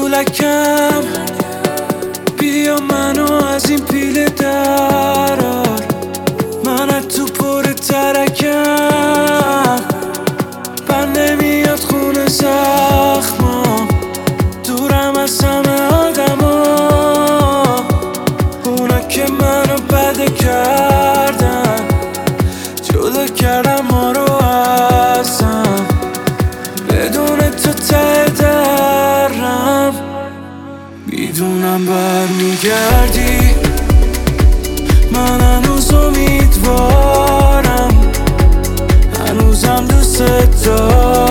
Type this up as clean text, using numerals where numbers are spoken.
پولکم بیا منو از این پیله درار، من از تو پر ترکم، بند نمیاد خونه زخمام، دورم از همه آدما، اونا که منو بده کردن، جدا کردن ما رو ازم، بدون تو ته درم، میدونم برمیگردی، من هنوز امیدوارم، هنوزم دوست دارم.